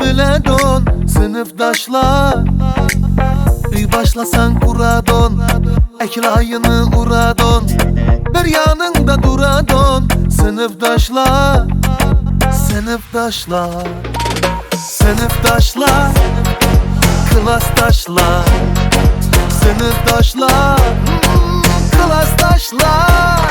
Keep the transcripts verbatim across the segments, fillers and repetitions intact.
biledon sınıftaşlar. Bir başlasan kuradon, eklayını uradon, bir yanında duradon sınıftaşlar. Sınıftaşlar, sınıftaşlar, klastaşlar, sınıftaşlar, klastaşlar.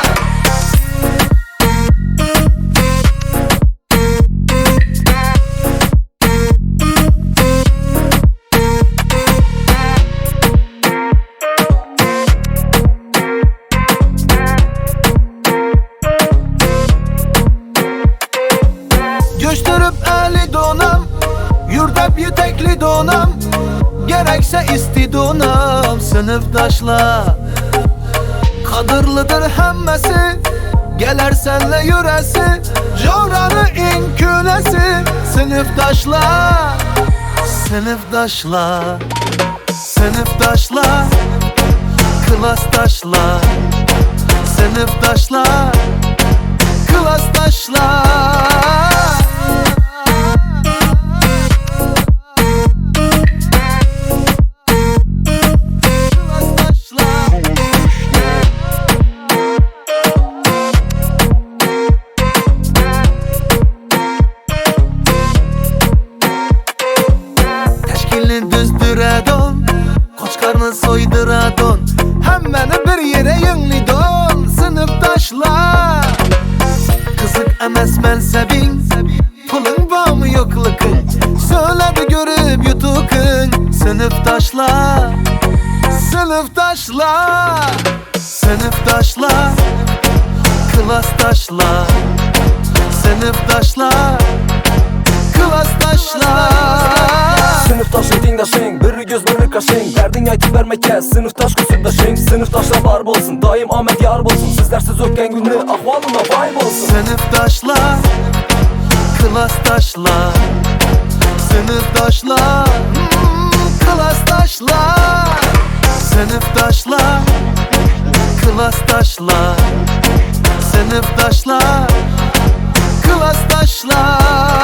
Göçtürüp eli donam, yurdap yütekli donam, gerekse isti donam sınıftaşlar. Kadırlıdır hemmesi, geler senle yüresi, Joranı inkülesi sınıftaşlar. Sınıftaşlar, sınıftaşlar, klastaşlar, sınıftaşlar, klastaşlar. Düzdüradon, koçkarını soyduradon, hemmeni bir yere yığlidon sınıftaşlar. Kızık emes mensebin, pulun var mı yoklukun, söyledi görüp yutukun sınıftaşlar. Sınıftaşlar, sınıftaşlar, klastaşlar, sınıftaşlar, klastaşlar. Sınıftaşın dindaşın, bir göz bir kaşın, derdin aytıp vermekə sınıftaş kusurdaşın. Sınıftaşlar var bolsun, daim Ahmet yar bolsun, sizlersiz ötken günü ahvalına vay bolsun. Sınıftaşlar, klastaşlar, sınıftaşlar, klastaşlar, sınıftaşlar, klastaşlar, sınıftaşlar, klastaşlar.